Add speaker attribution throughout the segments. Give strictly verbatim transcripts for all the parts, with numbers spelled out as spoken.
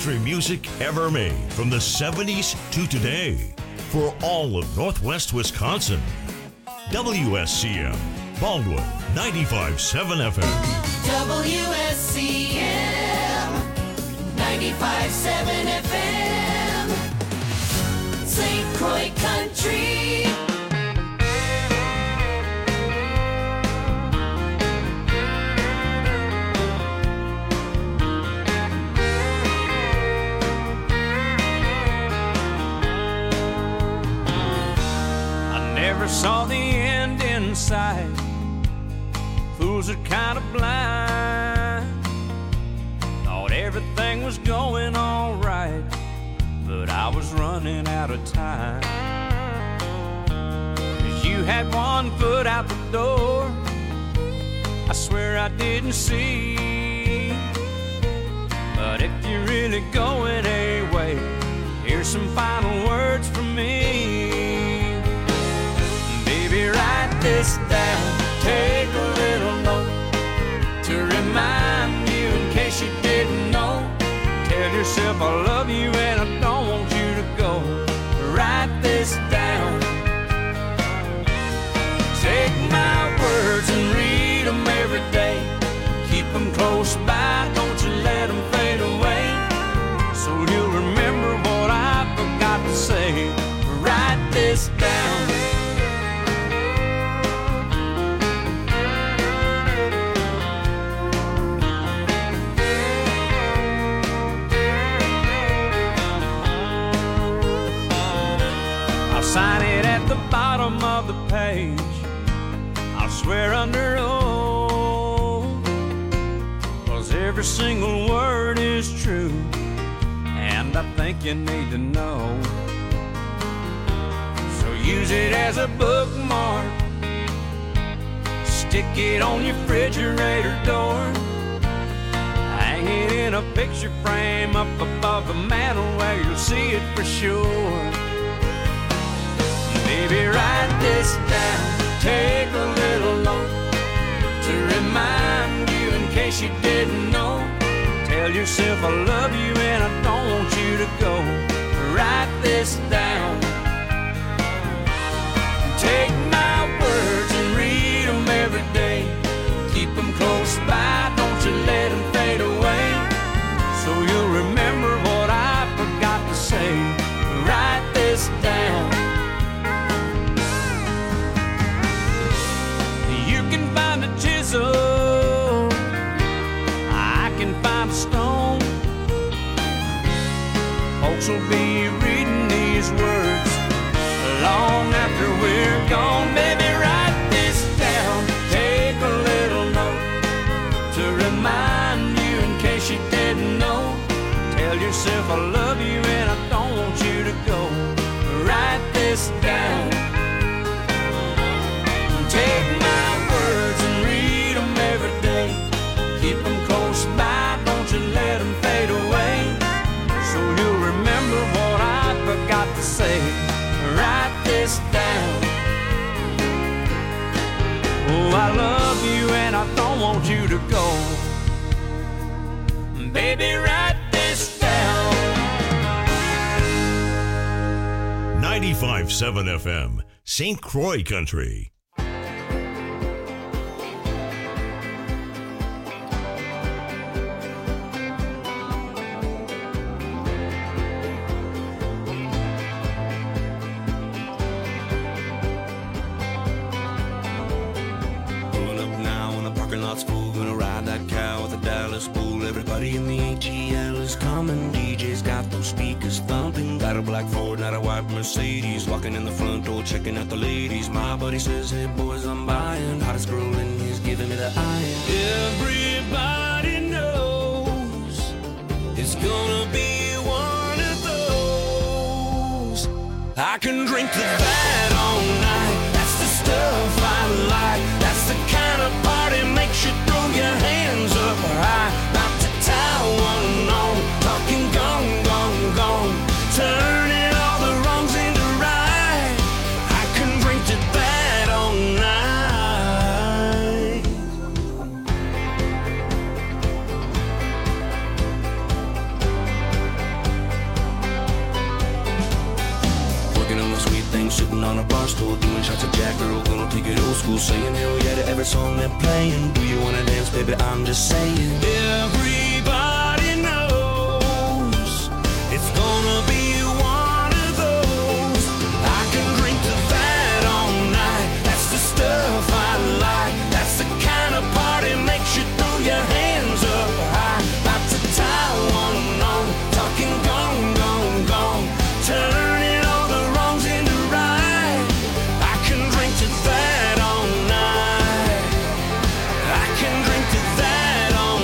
Speaker 1: country music ever made from the seventies to today for all of Northwest Wisconsin. W S C M, Baldwin, ninety-five point seven F M.
Speaker 2: W S C M, ninety-five point seven F M. Saint Croix Country.
Speaker 3: Never saw the end in sight. Fools are kind of blind. Thought everything was going all right, but I was running out of time. 'Cause you had one foot out the door, I swear I didn't see. But if you're really going away, here's some final words from me. Write this down, take a little note to remind you in case you didn't know. Tell yourself I love you and I don't want you to go. Write this down. Take my words and read them every day. Keep them close by, don't you let them fade away. So you'll remember what I forgot to say. Write this down. Sign it at the bottom of the page. I'll swear under oath, 'cause every single word is true, and I think you need to know. So use it as a bookmark, stick it on your refrigerator door, hang it in a picture frame up above the mantel where you'll see it for sure. Baby, write this down, take a little note to remind you in case you didn't know. Tell yourself I love you and I don't want you to go. Write this down. Take my words and read them every day. Keep them close by, don't you let them fade away. So you'll remember what I forgot to say. Write this down. Find a chisel, I can find a stone. Folks will be reading these words long after we're gone. Baby, write this down, take a little note to remind you in case you didn't know. Tell yourself I love you and I don't want you to go. Write this down. Take my words and read them every day. Keep them close by, don't you let them fade away. So you'll remember what I forgot to say. Write this down. Oh, I love you and I don't want you to go. Baby, write this down.
Speaker 1: ninety-five point seven F M, Saint Croix Country.
Speaker 4: Everybody in the A T L is coming. D J's got those speakers thumping. Got a black Ford, not a white Mercedes. Walking in the front door, checking out the ladies. My buddy says, hey boys, I'm buying. Hottest girl in he's giving me the iron. Everybody knows it's gonna be one of those. I can drink to that all night. That's the stuff I like. That's the kind of party makes you throw your hands up high. About to tie one on, talking gone, gone, gone, turning all the wrongs into right. I can drink to that all night. on a bar stool, doing shots of Jack. Girl, gonna take it old school, saying hell yeah to every song they're playing. Do you wanna dance, baby? I'm just saying. Everybody knows it's gonna be one of those. I can drink to that all night. That's the stuff I like. That's the kind of party makes you throw your hands up high. About to tie one on, talking gone, gone, gone, turning all the wrongs into right. I can drink to that all night. I can drink to that all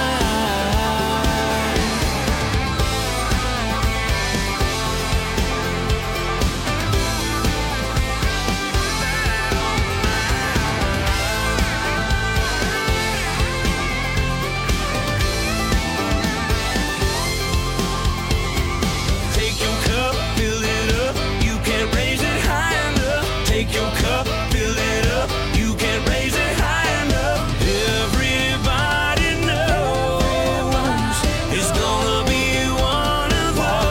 Speaker 4: night. Take your cup, fill it up. You can't raise it high enough. Take your cup, fill it up. You can't raise it high enough. Everybody knows it's gonna be one of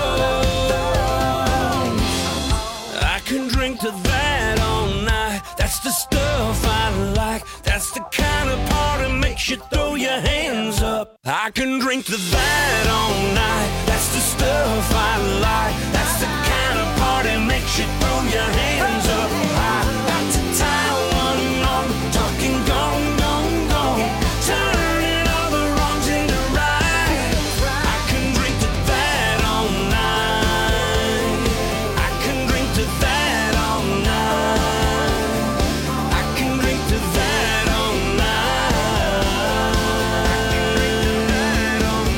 Speaker 4: those. I can drink to that all night. That's the stuff I like. That's the kind of party makes you throw your hands up. I can drink to that all night. That's the stuff I like. That's the kind of party makes you throw your hands up. I got to tie one on, talking gone, gone, gone, turning all the wrongs into right. I can drink to that all night. I can drink to that all night. I can drink to that all night. I can drink to that all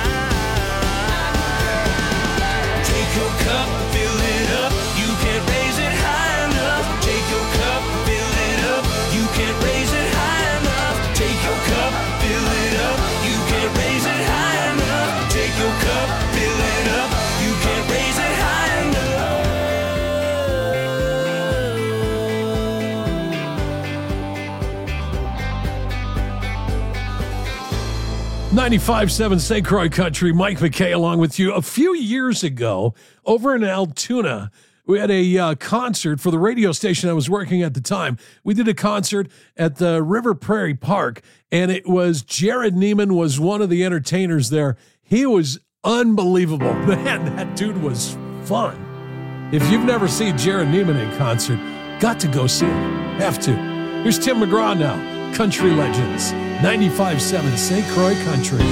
Speaker 4: night. Take your cup, fill it up. You can't raise it high enough. Take your cup, fill it up. You can't raise it high enough. Take your cup, fill it up. You can't raise it high enough. Take your cup, fill it up. You can't raise it high enough.
Speaker 5: ninety-five point seven Saint Croix Country, Mike McKay along with you. A few years ago, over in Altoona, we had a uh, concert for the radio station I was working at the time. We did a concert at the River Prairie Park, and it was Jared Neiman was one of the entertainers there. He was unbelievable. Man, that dude was fun. If you've never seen Jared Neiman in concert, got to go see him. Have to. Here's Tim McGraw now. Country Legends. ninety-five point seven Saint Croix Country.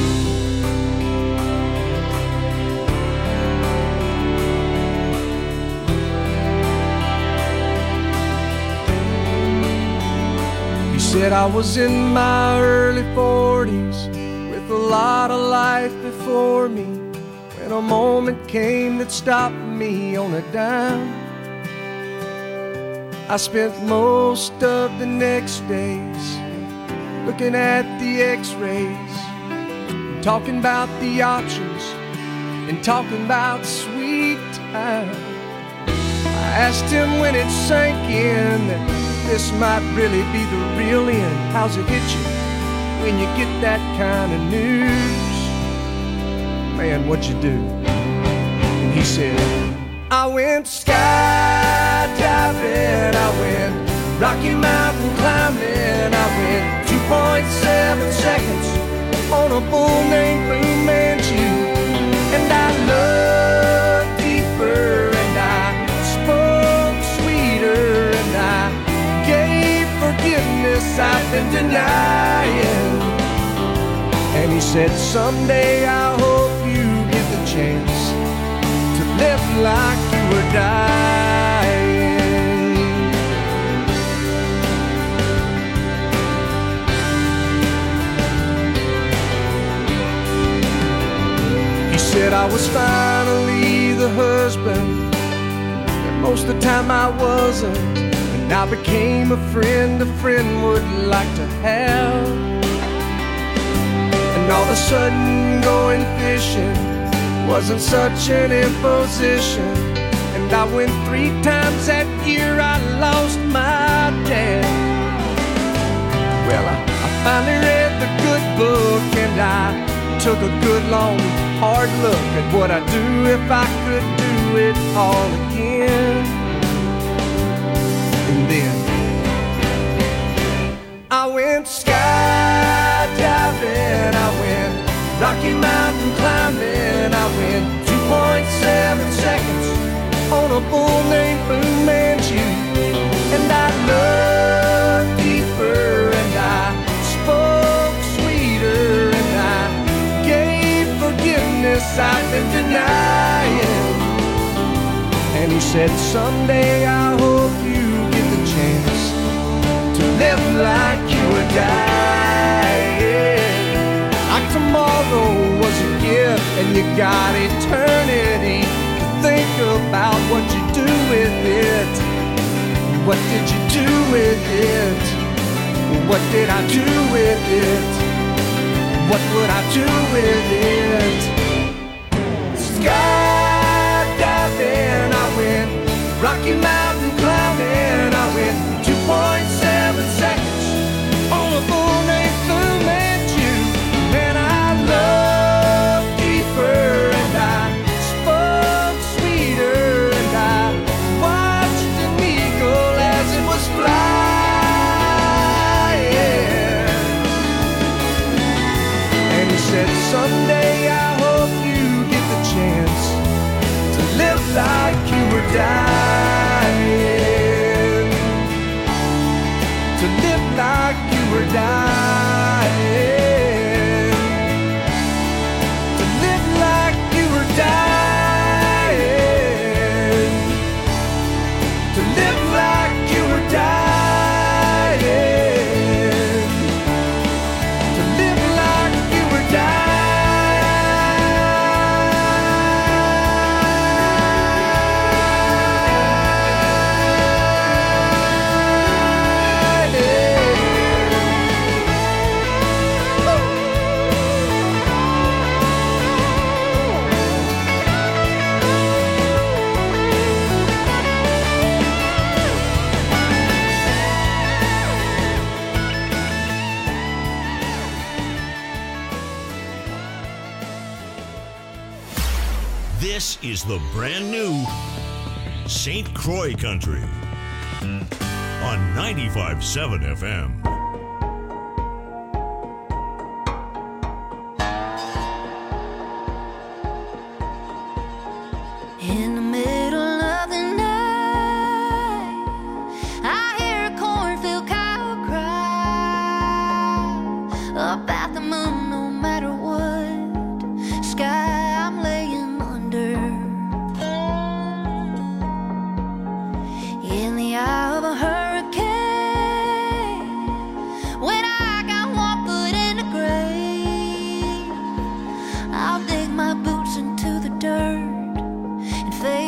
Speaker 6: He said I was in my early forties with a lot of life before me when a moment came that stopped me on a dime. I spent most of the next days looking at the x-rays, and talking about the options, and talking about sweet time. I asked him when it sank in that this might really be the real end. How's it hit you when you get that kind of news? Man, what'd you do? And he said, I went skydiving, I went Rocky Mountain climbing, I went two point seven seconds on a bull named Blue Manchu. And I loved deeper, and I spoke sweeter, and I gave forgiveness I've been denying. And he said, someday I hope you get the chance to live like you were dying. He said I was finally the husband, and most of the time I wasn't. And I became a friend a friend would like to have. And all of a sudden going fishing wasn't such an imposition. And I went three times that year, I lost my dad. Well, I, I finally read the good book, and I took a good long hard look at what I'd do if I could do it all again. in. I went skydiving, I went Rocky Mountain climbing, I went two point seven seconds on a bull named Fu Manchu. And I looked deeper and I spoke sweeter and I gave forgiveness I've been denying. And he said, someday I hope you get the chance to live like you were dying. Like tomorrow was a gift and you got eternity to think about what you do with it. What did you do with it? What did I do with it? What would I do with it? Skydiving, I went Rocky Mountain climbing, I went two point seven seconds on a bull named Fu Manchu. And I loved deeper and I spoke sweeter and I watched an eagle as it was flying. And he said, someday I hope you get the chance to live like you were dying. To live like you were dying. To live like you were dying. To live like you were dying. To live like you were dying.
Speaker 1: This is the brand new Saint Croix Country on ninety-five point seven F M.
Speaker 7: In the middle of the night, I hear a cornfield cow cry about the moon, no matter what sky I'm laying under. In the eye of a hurricane, when I got one foot in the grave, I'll dig my boots into the dirt and face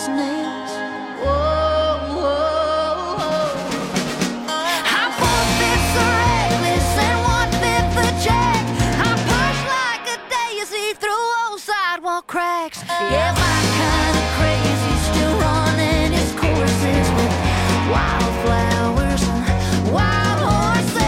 Speaker 7: business. Whoa, whoa, whoa. I one-fifth the reckless and one-fifth the jack. I push like a daisy through old sidewalk cracks. Yeah, my kind of crazy still running its courses with wildflowers and wild horses.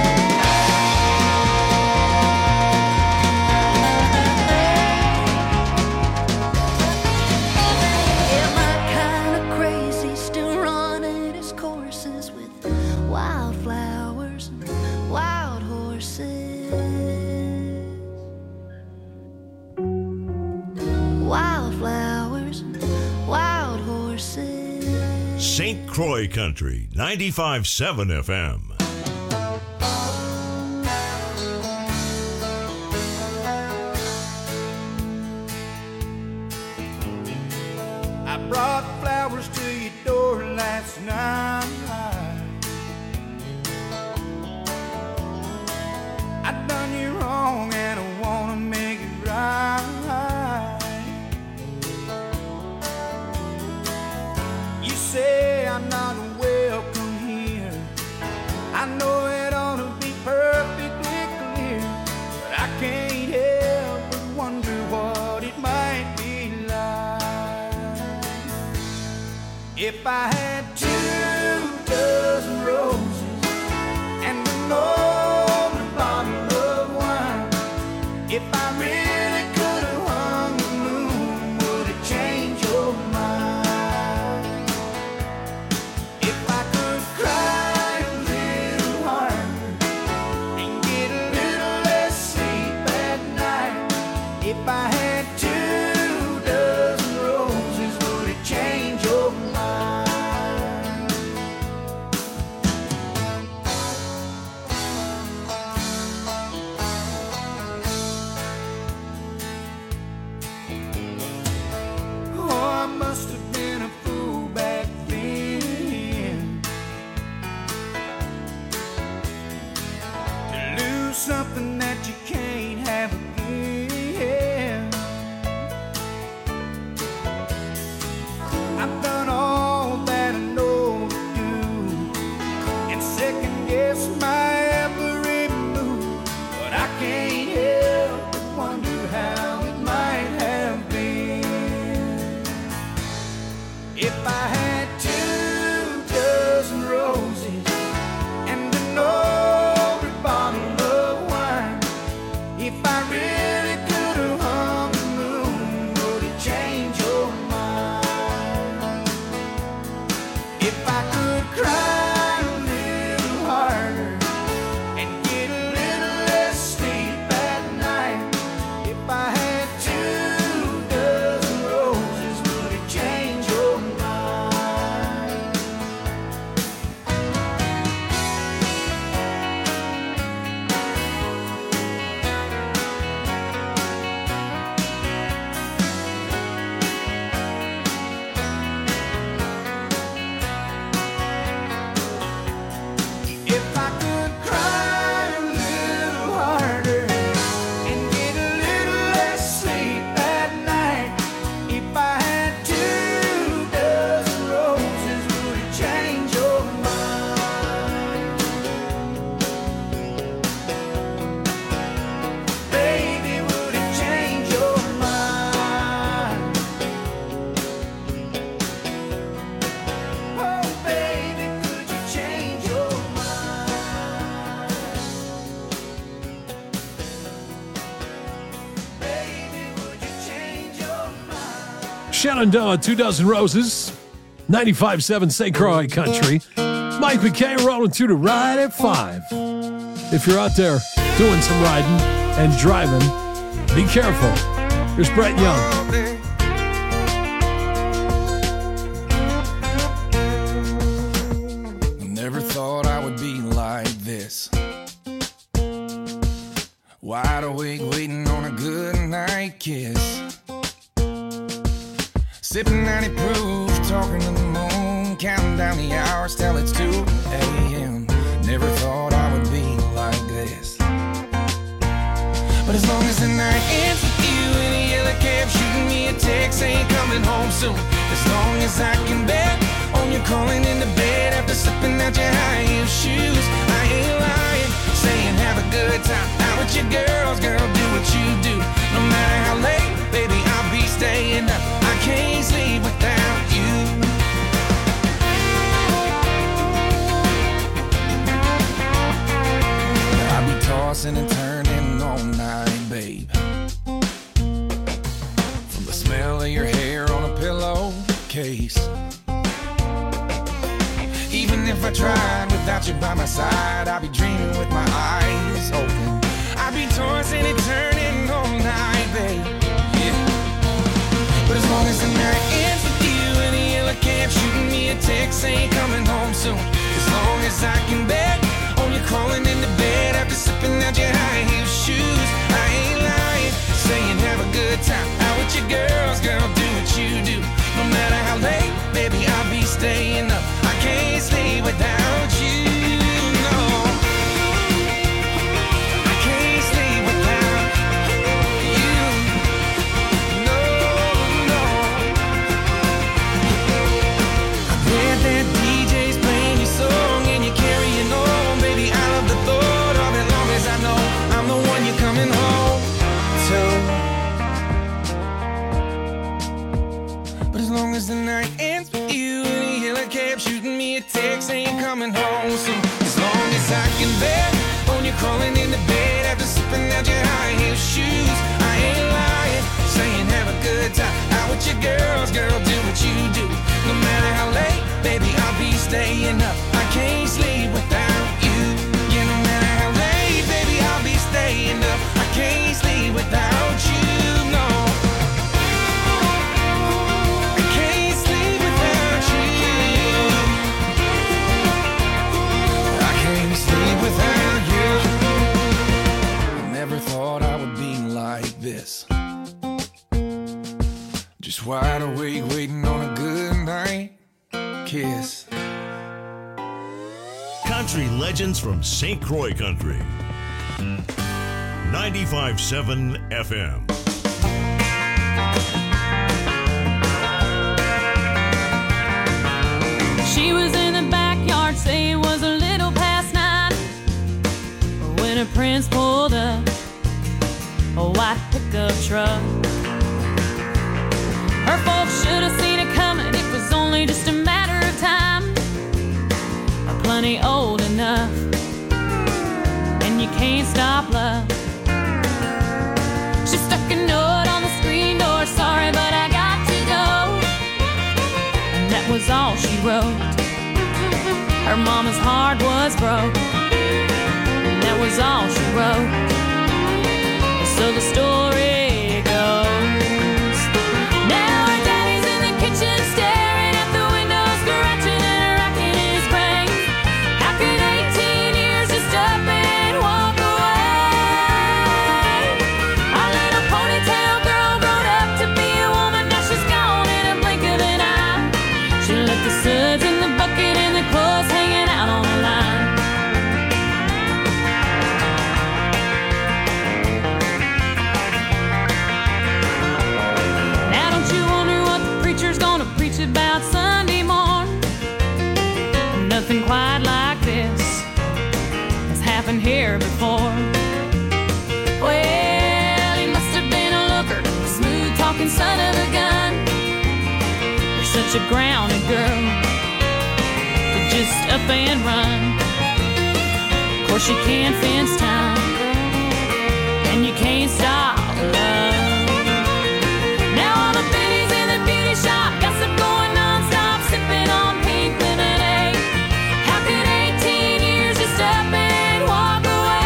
Speaker 7: Yeah, my kind of crazy still running its courses with wildflowers and wild horses. Wildflowers and wild horses.
Speaker 1: Saint Croix Country, ninety-five point seven F M.
Speaker 6: I brought flowers to your door last night. I done you wrong and I wanna make it right. You say I'm not welcome here. I know it ought to be perfectly clear, but I can't help but wonder what it might be like if I had two dozen roses and an old bottle of wine. If I really could have hung the moon, would it change your mind? If I could cry a little harder and get a little less sleep at night. If I had two dozen roses, would it change your mind? Oh, I must have been a fool back then to lose something that you can't have again. I've done all that I know to do and second guess my every move, but I can't help but wonder how it might have been if I had two dozen roses and an old bottle of wine. If I really could have hung the moon, would it change your mind? If I could cry a little harder and get a little less sleep at night. If I had two dozen roses, would it change your mind? If I could cry a little harder and get a little less sleep at night. If I had two dozen roses, would it change your mind? Baby, would it change your mind? Oh, baby, could you change your mind? Baby, would you change your mind?
Speaker 5: Shenandoah, Two Dozen Roses, ninety-five point seven Saint Croix Country. Mike McKay rolling through to Ride at five. If you're out there doing some riding and driving, be careful. Here's Brett Young.
Speaker 8: Never thought I would be like this. Wide awake, waiting on a good night kiss. Sipping ninety proof, talking to the moon, counting down the hours till it's two a.m. Never thought I would be like this. But as long as the night ends with you in a yellow cab, shooting me a text text saying coming home soon. As long as I can bet on you crawling into bed after slipping out your high heel shoes. I ain't lying, saying have a good time out with your girls, girl, do what you do. No matter how late, baby, I'll be staying up. I can't sleep without you. I'll be tossing and turning all night, babe. From the smell of your hair on a pillowcase. Even if I tried without you by my side, I'd be dreaming with my eyes open. I'd be tossing and turning all night, babe. Yeah. But as long as the night ends with you in a yellow cab shooting me a text saying coming home soon. As long as I can bet on you crawling into bed after slipping out your high heel shoes. I ain't lying, saying have a good time out with your girls, girl, do what you do. No matter how late, baby, I'll be staying up. I can't sleep without you, no. I can't sleep without you, no, no. I bet that D J's playing your song and you're carrying on, baby. I love the thought of it, long as I know I'm the one you're coming home to. But as long as the night ends with you in a yellow cab shooting me a text saying coming home soon. As long as I can bet on you crawling into bed after slipping out your high heel shoes. I ain't lying, saying have a good time out with your girls, girl, do what you do. No matter how late, baby, I'll be staying up. I can't sleep without you. Yeah, no matter how late, baby, I'll be staying up. I can't sleep without you, no. Without you, I never thought I would be like this. Just wide awake, waiting on a good night kiss.
Speaker 1: Country legends from Saint Croix Country. ninety-five point seven F M.
Speaker 9: She was in the backyard, say it was a little past nine, when her prince pulled up a white pickup truck. Her folks should have seen it coming, it was only just a matter of time. Plenty old enough, and you can't stop love. She stuck a note on the screen door, sorry but I got to go. And that was all she wrote. Her mama's heart was broke, and that was all she wrote. So the story goes, now her daddy's in the kitchen staring at the window, scratching and racking his brain. How could eighteen years just up and walk away? Our little ponytail girl grown up to be a woman, now she's gone in a blink of an eye. She left the suds in the bucket and the clothes hanging out on the line. Gonna preach about Sunday morn. Nothing quite like this has happened here before. Well, he must have been a looker, a smooth talking son of a gun. You're such a grounded girl to just up and run. Of course you can't fence time, and you can't stop love. Shop, gossip going non-stop, sipping on pink lemonade. How could eighteen years just up and walk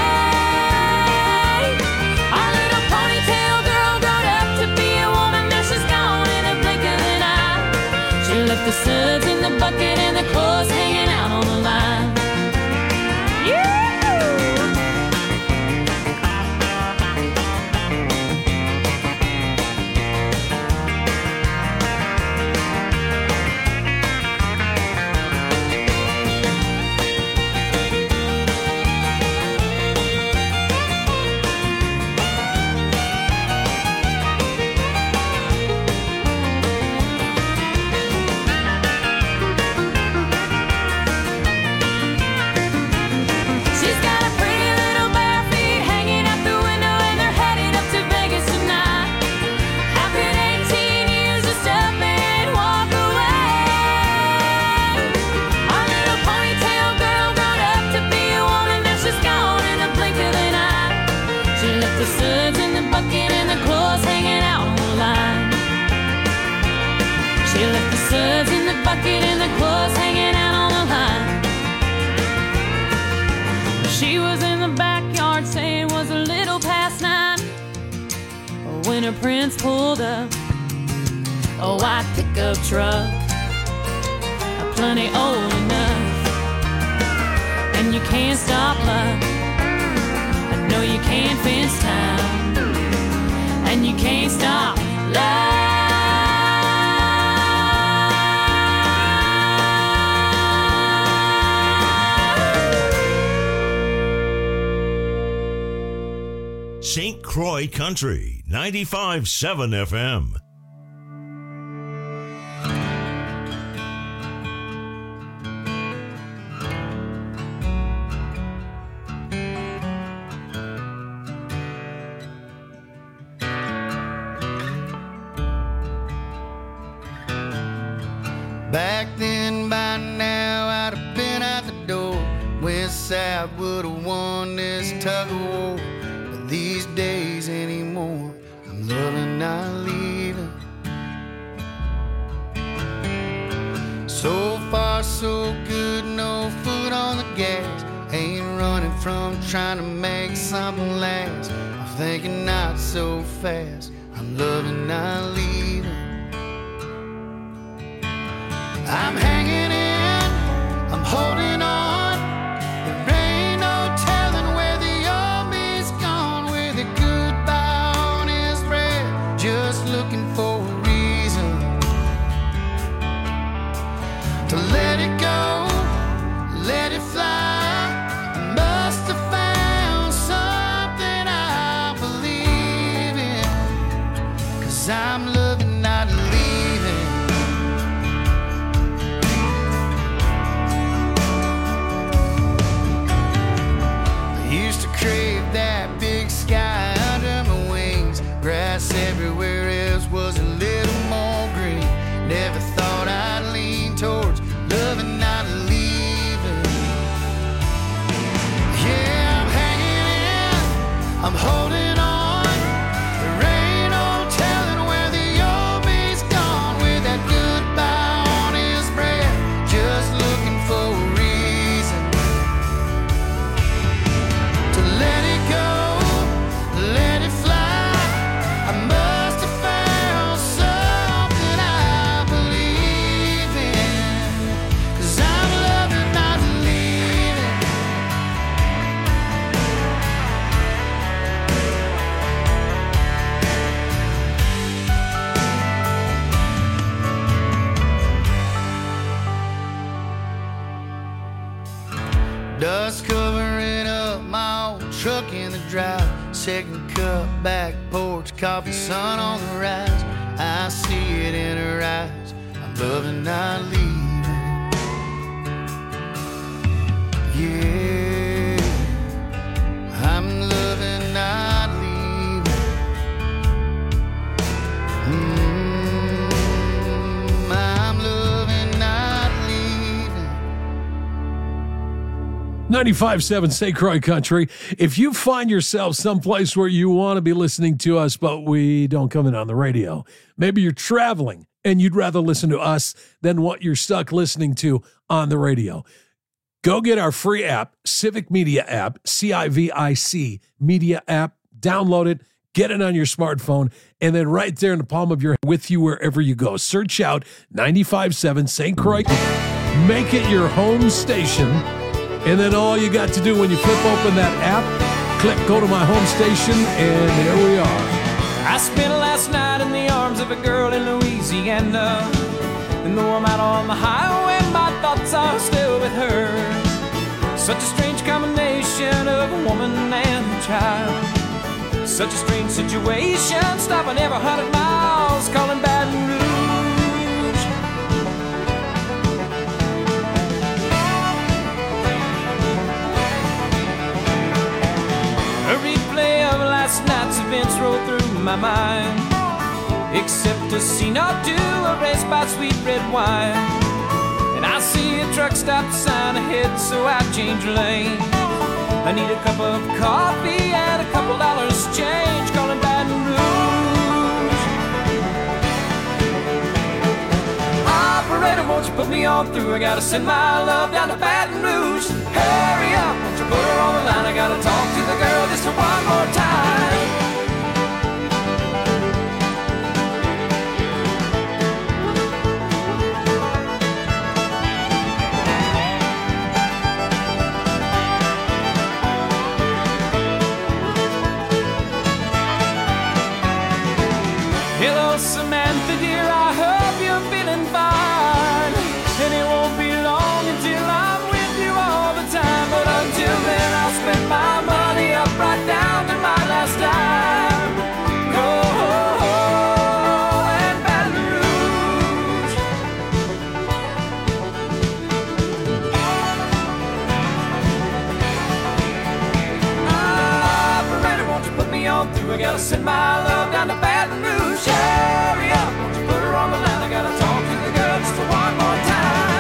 Speaker 9: away? Our little ponytail girl grown up to be a woman, now she's gone in a blink of an eye. She left the suds in the bucket and the clothes hanging out on the line. Yeah! the suds in the bucket and the clothes hanging out on the line. She left the suds in the bucket and the clothes hanging out on the line. She was in the backyard saying it was a little past nine when her prince pulled up a white pickup truck, plenty old enough. And you can't stop love, no you can't fence time, and you can't stop love.
Speaker 1: Saint Croix Country, ninety-five point seven F M.
Speaker 10: Back then, by now, I'd have been out the door. West Side would have won this tug of war. But these days anymore, I'm loving, not leaving. So far, so good, no foot on the gas. Ain't running from trying to make something last. I'm thinking not so fast. I'm loving, not leaving. I'm hanging in, I'm holding on. There ain't no telling where the old me's gone. With a goodbye on his breath, just looking for a reason to let it go, let it fly. I must have found something I believe in, 'cause I'm loving, not leaving. Crave that big sky under my wings. Grass everywhere else was a little more green. Never thought I'd lean towards loving, not leaving. Yeah, I'm hanging in, I'm holding on. There ain't no telling where the old me's gone. With that goodbye on his breath, just looking for a reason to let it go, let it fly. I must have found something I believe in, 'cause I'm loving, not leaving. Dust covering up my old truck in the drive. Second cup, back porch, coffee, sun on the rise. I see it in her eyes. I'm loving, not leaving. Yeah, I'm loving, not leaving. Mm, I'm loving, not leaving.
Speaker 5: ninety-five point seven Saint Croix Country. If you find yourself someplace where you want to be listening to us, but we don't come in on the radio, maybe you're traveling and you'd rather listen to us than what you're stuck listening to on the radio, go get our free app, Civic Media app, C I V I C Media app, download it, get it on your smartphone, and then right there in the palm of your hand with you wherever you go. Search out ninety-five point seven Saint Croix, make it your home station. And then all you got to do when you flip open that app, click go to my home station, and there we are.
Speaker 3: I spent last night in the arms of a girl in Louisiana. And though I'm out on the highway, my thoughts are still with her. Such a strange combination of a woman and a child. Such a strange situation, stopping every hundred miles, calling Baton Rouge. A replay of last night's events roll through my mind, except a scene or two erased by sweet red wine. And I see a truck stop sign ahead, so I change lane. I need a cup of coffee and a couple dollars change, calling Baton Rouge. Operator, won't you put me on through? I gotta send my love down to Baton Rouge. Hurry up, won't you put her on the line? I gotta talk to the girl just one more time. Hello, Samantha, dear, I hope you're feeling fine. And it won't be long until I'm with you all the time. But until then, I'll spend my money up right down to my last dime. Go and Baton Rouge. Operator, won't you put me on through? I gotta send my love down to Baton Rouge. Hurry up, won't you put her on the line? I gotta talk to the girl just one more time.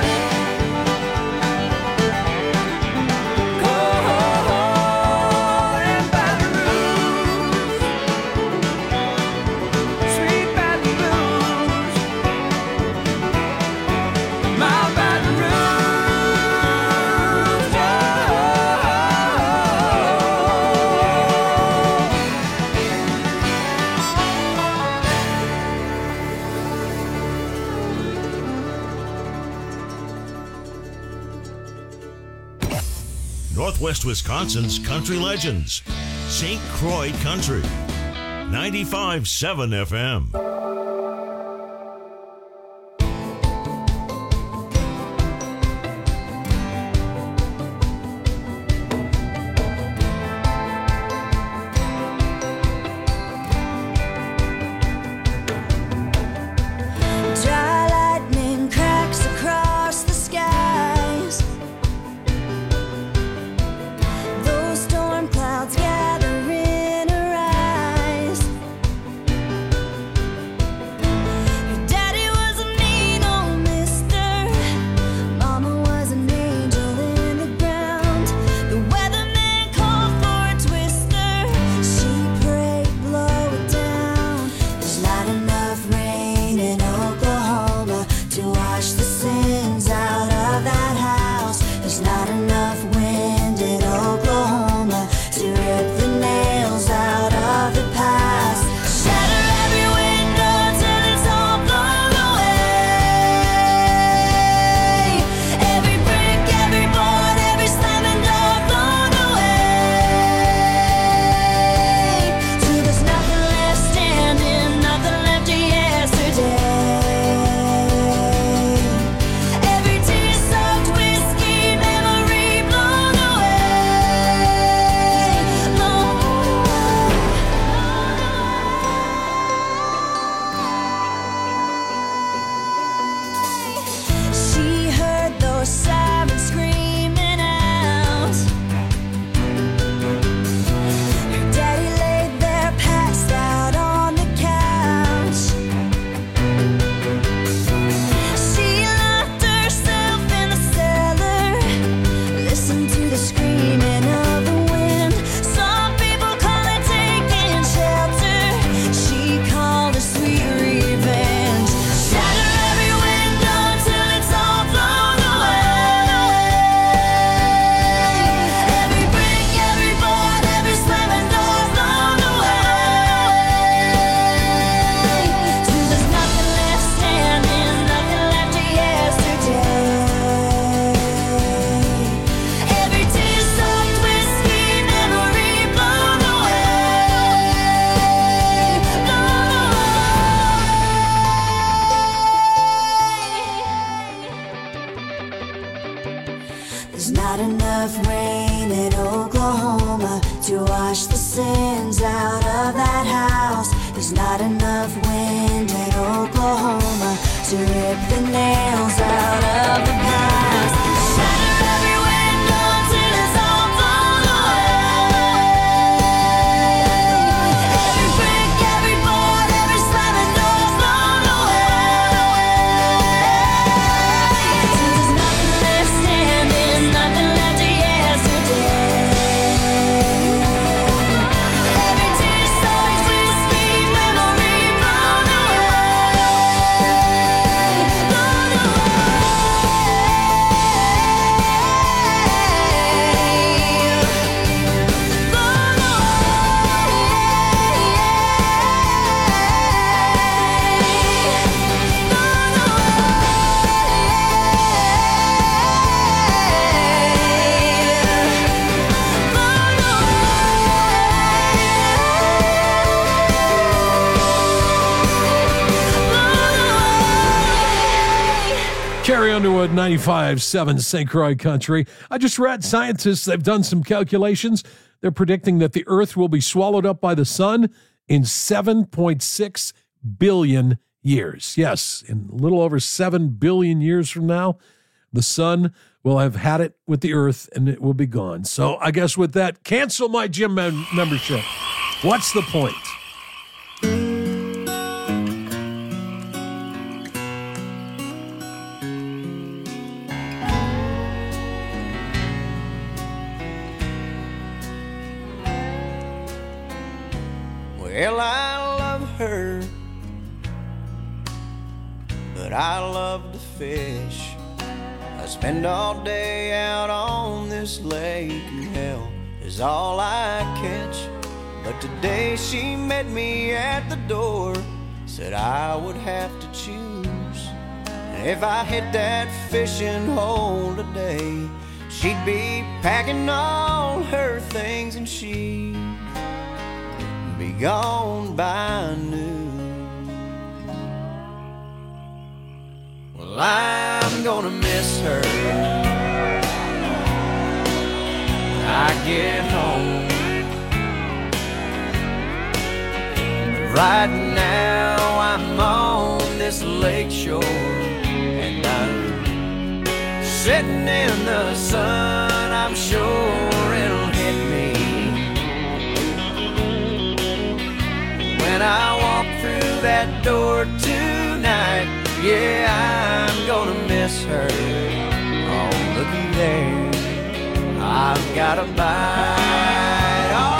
Speaker 3: Go and Baton Rouge, sweet Baton Rouge, my Baton Rouge,
Speaker 1: Northwest Wisconsin's country legends. Saint Croix Country. ninety-five point seven F M.
Speaker 7: Dry lightning cracks across the skies. Those storm clouds gather in her eyes. Her daddy was a mean old mister. Mama was an angel in the ground. The weatherman called for a twister. She prayed, blow it down. There's not enough rain in Oklahoma to wash the sins out of that house. There's not enough wind in Oklahoma to rip the nails out of the past. Shatter every window till it's all blown away. Every brick, every board, every slamming door blown away. Till there's nothing left standing, nothing left of yesterday. Every tear-soaked whiskey memory blown away, blown away. She heard those sirens screaming out. Her daddy laid there passed out on the couch. She locked herself in the cellar, listened to the screaming of the wind. Some people call it taking shelter. She called it sweet revenge. Shatter every window till it's all blown away. Every brick, every board, every slamming door blown away. Till there's nothing left standing, nothing left of yesterday. Every tear-soaked whiskey memory blown away, blown away. There's not enough rain in Oklahoma to wash the sins out of that house. There's not enough wind in Oklahoma to rip the nails out of the past. Shatter every window till it's all blown away. Every brick, every board, every slamming door blown away. Till there's nothing left standing, nothing left of yesterday.
Speaker 5: Gary Underwood, ninety-five point seven Saint Croix Country. I just read scientists, they've done some calculations. They're predicting that the Earth will be swallowed up by the sun in seven point six billion years. Yes, in a little over seven billion years from now, the sun will have had it with the Earth and it will be gone. So I guess with that, cancel my gym mem- membership. What's the point?
Speaker 6: Well, I love her, but I love to fish. I spend all day out on this lake, and hell is all I catch. But today she met me at the door, said I would have to choose. And if I hit that fishing hole today, she'd be packing all her things and she'd be gone by noon. Well, I'm gonna miss her when I get home. Right now I'm on this lake shore, and I'm sitting in the sun. I'm sure it'll hit me when I walk through that door tonight. Yeah, I'm gonna miss her. Oh, looky there, I've got a bite. All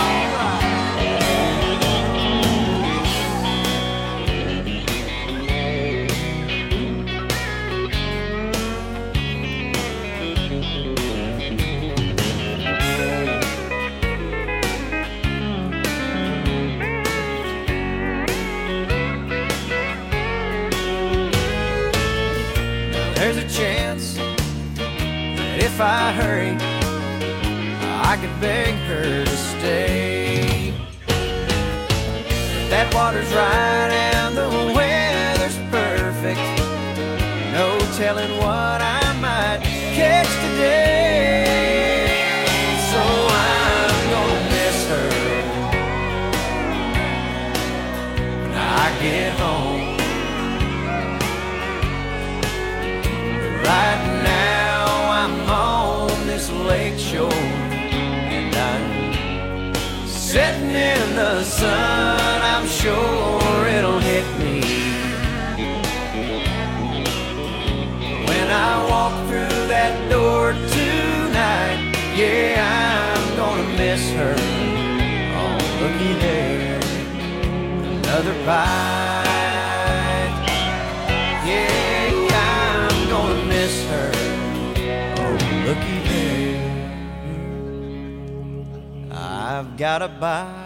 Speaker 6: there's a chance that if I hurry, I could beg her to stay. If that water's right and the weather's perfect, no telling what I might catch today. So I'm gonna miss her when I get home. Right now I'm on this lake shore, and I'm sitting in the sun. I'm sure it'll hit me when I walk through that door tonight. Yeah, I'm gonna miss her. Oh, looky there, another bite. Yeah, miss her. Oh, looky there, I've got a bite.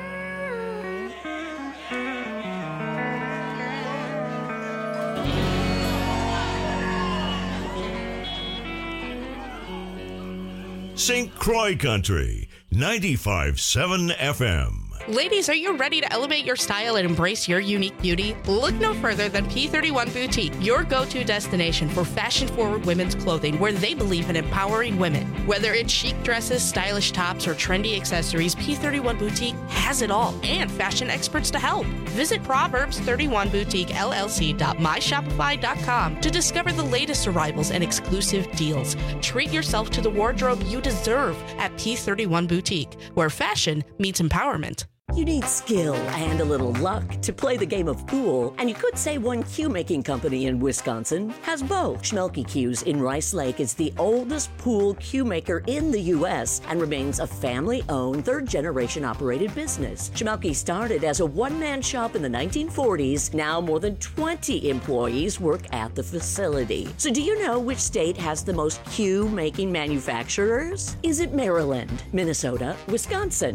Speaker 1: Saint Croix Country, ninety-five point seven F M.
Speaker 11: Ladies, are you ready to elevate your style and embrace your unique beauty? Look no further than P thirty-one Boutique, your go-to destination for fashion-forward women's clothing where they believe in empowering women. Whether it's chic dresses, stylish tops, or trendy accessories, P thirty-one Boutique has it all, and fashion experts to help. Visit Proverbs thirty-one Boutique L L C dot my shopify dot com to discover the latest arrivals and exclusive deals. Treat yourself to the wardrobe you deserve at P thirty-one Boutique, where fashion meets empowerment.
Speaker 12: You need skill and a little luck to play the game of pool, and you could say one cue-making company in Wisconsin has both. Schmelke Cues in Rice Lake is the oldest pool cue maker in the U S and remains a family-owned, third-generation operated business. Schmelke started as a one-man shop in the nineteen forties. Now more than twenty employees work at the facility. So do you know which state has the most cue-making manufacturers? Is it Maryland, Minnesota, Wisconsin?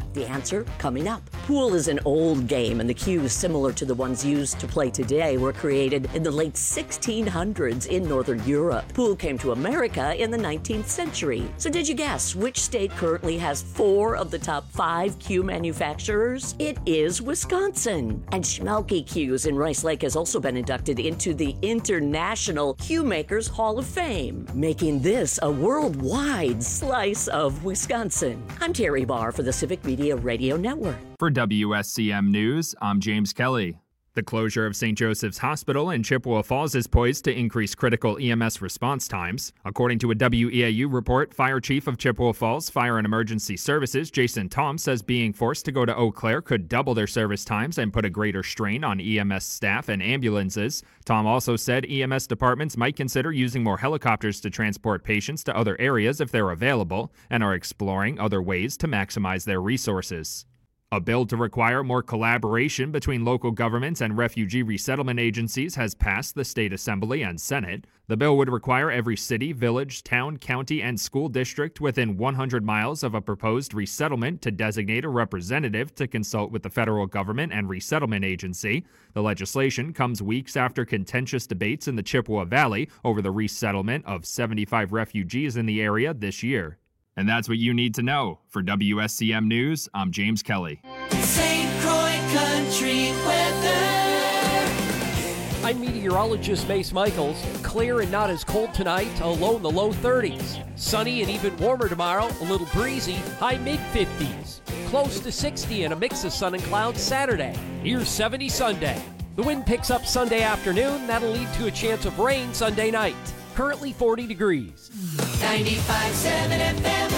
Speaker 12: The answer coming up. Pool is an old game, and the cues similar to the ones used to play today were created in the late sixteen hundreds in Northern Europe. Pool came to America in the nineteenth century. So did you guess which state currently has four of the top five cue manufacturers? It is Wisconsin. And Schmelke Cues in Rice Lake has also been inducted into the International Cue Makers Hall of Fame, making this a worldwide slice of Wisconsin. I'm Terry Barr for the Civic Media Radio Network.
Speaker 13: For W S C M News, I'm James Kelly. The closure of Saint Joseph's Hospital in Chippewa Falls is poised to increase critical E M S response times. According to a W E A U report, Fire Chief of Chippewa Falls Fire and Emergency Services, Jason Tom, says being forced to go to Eau Claire could double their service times and put a greater strain on E M S staff and ambulances. Tom also said E M S departments might consider using more helicopters to transport patients to other areas if they're available, and are exploring other ways to maximize their resources. A bill to require more collaboration between local governments and refugee resettlement agencies has passed the State Assembly and Senate. The bill would require every city, village, town, county, and school district within one hundred miles of a proposed resettlement to designate a representative to consult with the federal government and resettlement agency. The legislation comes weeks after contentious debates in the Chippewa Valley over the resettlement of seventy-five refugees in the area this year. And that's what you need to know. For W S C M News, I'm James Kelly.
Speaker 2: Saint Croix Country Weather.
Speaker 14: I'm meteorologist Mace Michaels. Clear and not as cold tonight, a low in the low thirties. Sunny and even warmer tomorrow, a little breezy, high mid-fifties. Close to sixty and a mix of sun and clouds Saturday. Near seventy Sunday. The wind picks up Sunday afternoon. That'll lead to a chance of rain Sunday night. Currently forty degrees.
Speaker 2: ninety-five point seven F M.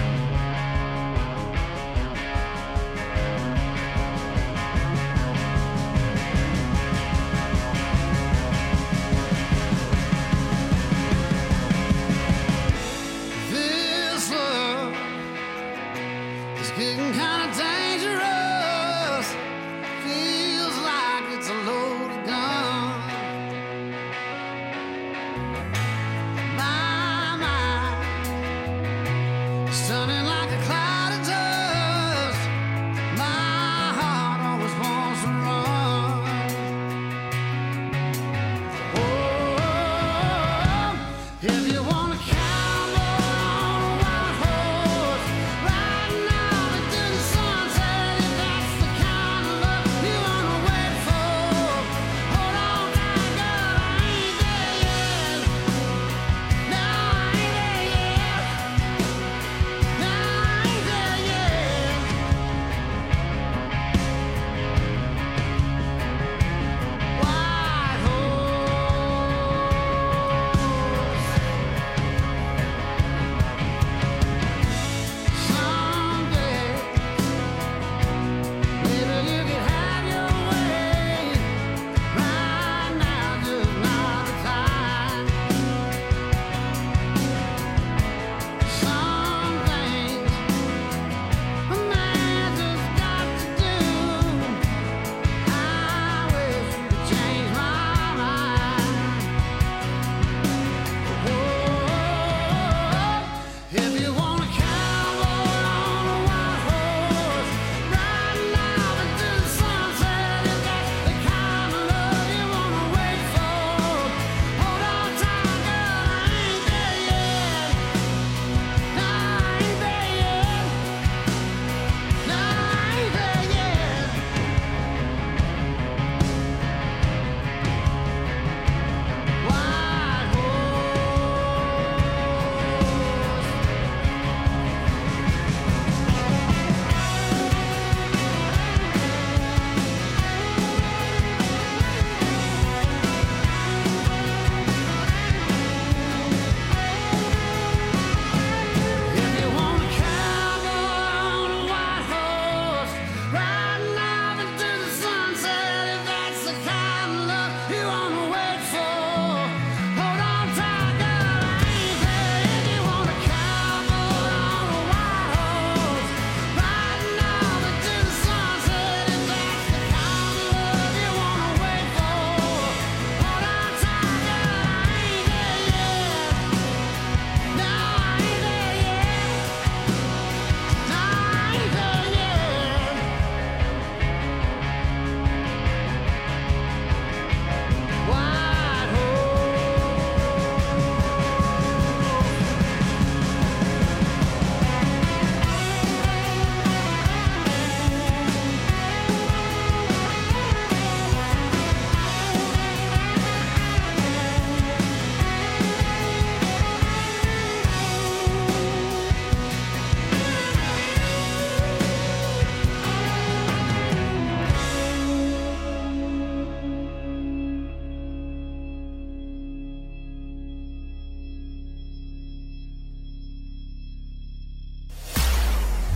Speaker 10: This love is getting kind of dangerous. Feels like it's a loaded gun. My mind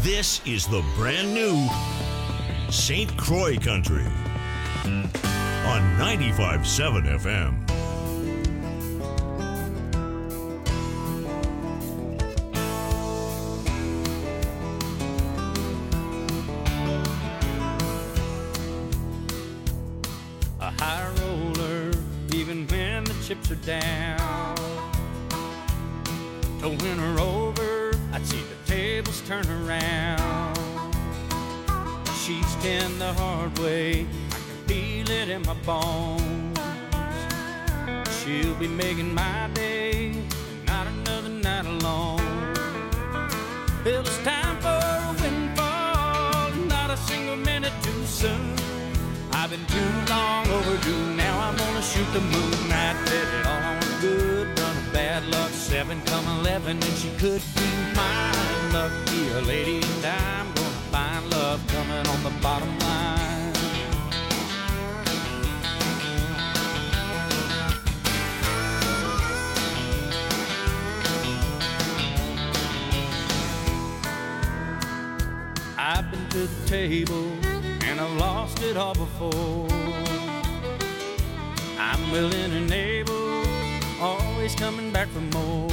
Speaker 1: This is the brand new Saint Croix Country on ninety-five point seven F M.
Speaker 3: A high roller, even when the chips are down. To win her over, I'd see the tables turn around. She's ten the hard way, I can feel it in my bones. She'll be making my day, not another night alone. Well, it's time for a windfall, not a single minute too soon. I've been too long overdue, now I'm gonna shoot the moon. I bet it all on a good run of bad luck. Seven come eleven and she could be mine. Lucky a lady and I'm gonna find love coming on the bottom line. I've been to the table and I've lost it all before. I'm willing and able, always coming back for more.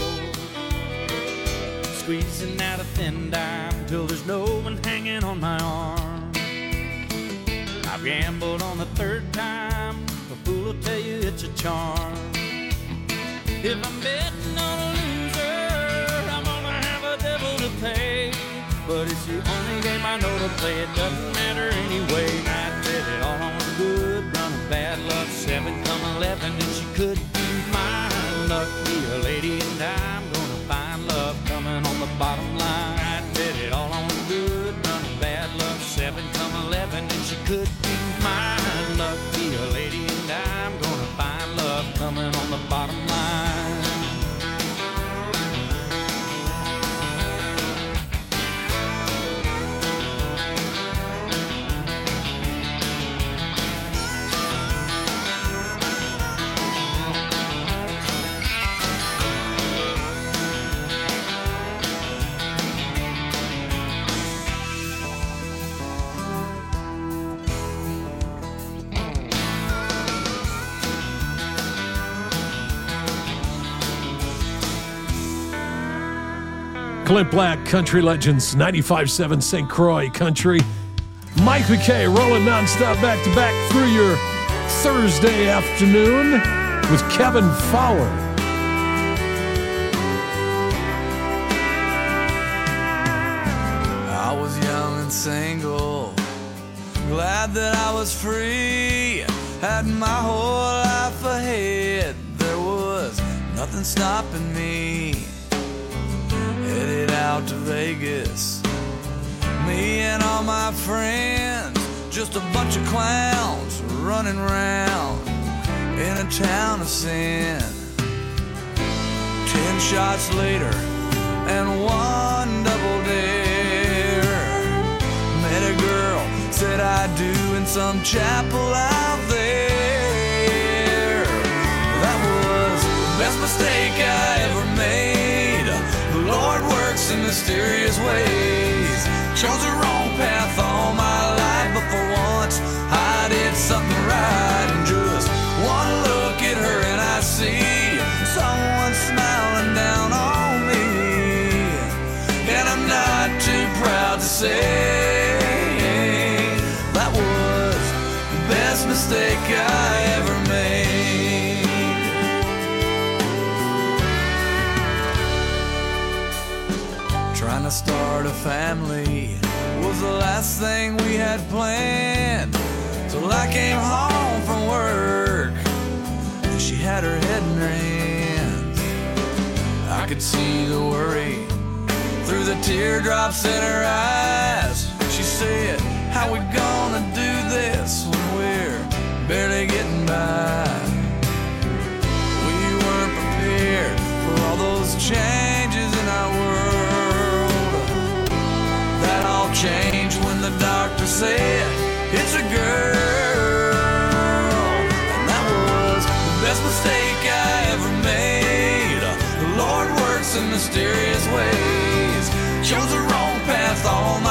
Speaker 3: Squeezing out a thin dime till there's no one hanging on my arm. I've gambled on the third time, a fool will tell you it's a charm. If I'm betting on a loser, I'm gonna have a devil to pay. But it's the only game I know to play, it doesn't matter anyway. I bet it all on a good run of bad luck. Seven come eleven and she could be mine. Lucky a lady and I'm gonna find love coming on the bottom line. I bet it all on a good run of bad luck. Seven come eleven and she could be mine. Lucky a lady and I'm gonna find love coming on the bottom line.
Speaker 5: Clint Black, Country Legends, ninety-five point seven Saint Croix Country. Mike McKay rolling nonstop back to back through your Thursday afternoon with Kevin Fowler.
Speaker 15: I was young and single, glad that I was free. Had my whole life ahead, there was nothing stopping me. Headed out to Vegas, me and all my friends, just a bunch of clowns running around in a town of sin. Ten shots later and one double dare. Met a girl, said I do in some chapel out there. That was the best mistake I ever made. The Lord works in mysterious ways. Chose the wrong path all my life, but for once I did something right. And just one look at her and I see someone smiling down on me. And I'm not too proud to say that was the best mistake I ever made. Trying to start a family was the last thing we had planned. Till I came home from work, she had her head in her hands. I could see the worry through the teardrops in her eyes. She said, how we gonna do this when we're barely getting by? We weren't prepared for all those changes in our world. That all changed when the doctor said it's a girl. And that was the best mistake I ever made. The Lord works in mysterious ways. Chose the wrong path all my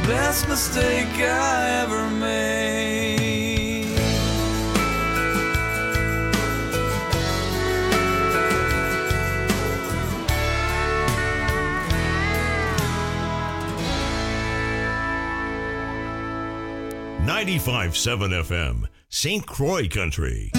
Speaker 15: best mistake I ever made.
Speaker 1: ninety-five point seven F M, Saint Croix Country.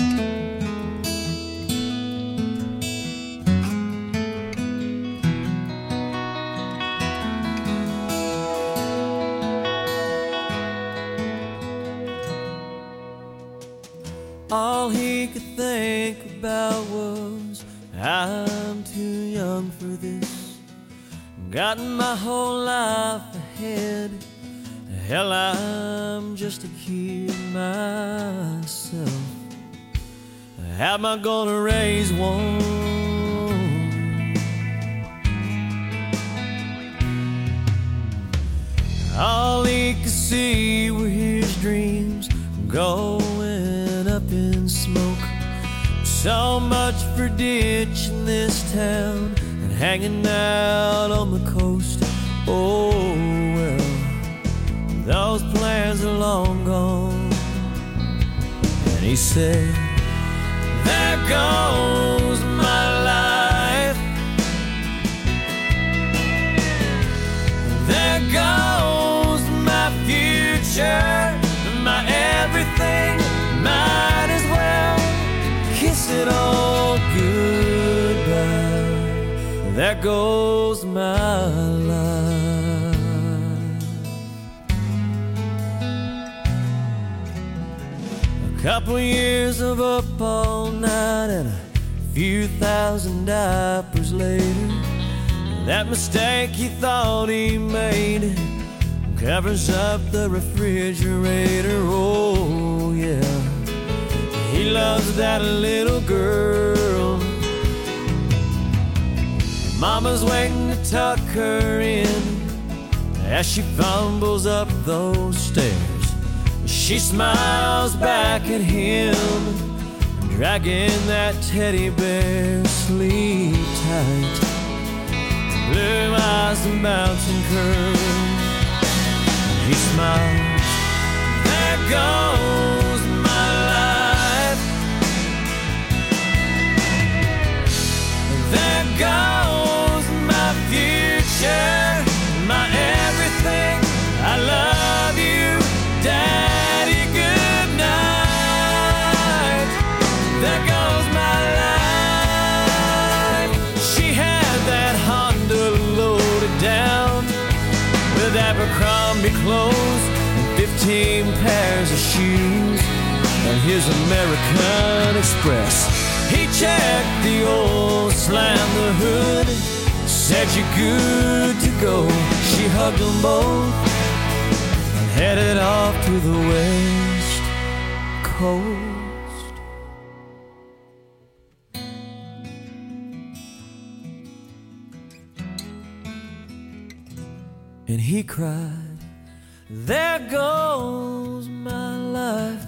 Speaker 16: All he could think about was, I'm too young for this. Got my whole life ahead. Hell, I'm just a kid myself. How am I gonna raise one? All he could see were his dreams going up in smoke. So much for ditching this town and hanging out on the coast. Oh well, those plans are long gone. And he said, there goes my life. There goes my future, my everything. Might as well kiss it all goodbye. There goes my life. A couple years of up all night and a few thousand diapers later, that mistake he thought he made covers up the refrigerator. Oh yeah, he loves that little girl. Mama's waiting to tuck her in as she fumbles up those stairs. She smiles back at him, dragging that teddy bear. Sleep tight, blue eyes and mountain curls. He smiles, there goes my life. There goes my future, my everything. I love you, Daddy, good night. There goes my life. She had that Honda loaded down with Abercrombie clothes and fifteen pairs of shoes and his American Express. He checked the oil, slammed the hood, said you're good to go. She hugged them both and headed off to the West Coast. And he cried, there goes my life.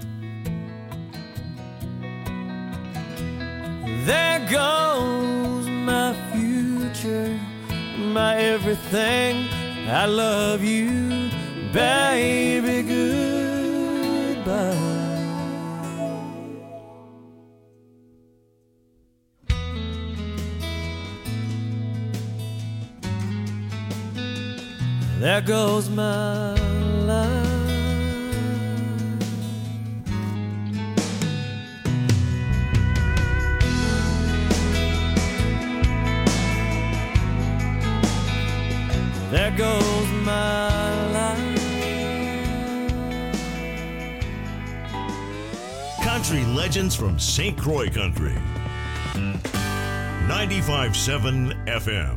Speaker 16: There goes my future, my everything. I love you, baby, goodbye. There goes my life. There goes my life.
Speaker 1: Country legends from Saint Croix Country. ninety-five point seven F M.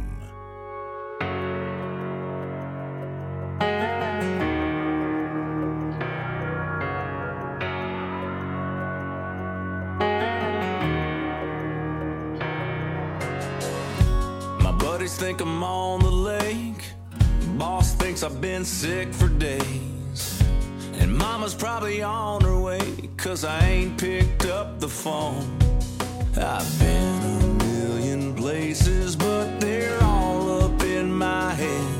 Speaker 15: Think I'm on the lake. Boss thinks I've been sick for days. And mama's probably on her way, cause I ain't picked up the phone. I've been a million places, but they're all up in my head.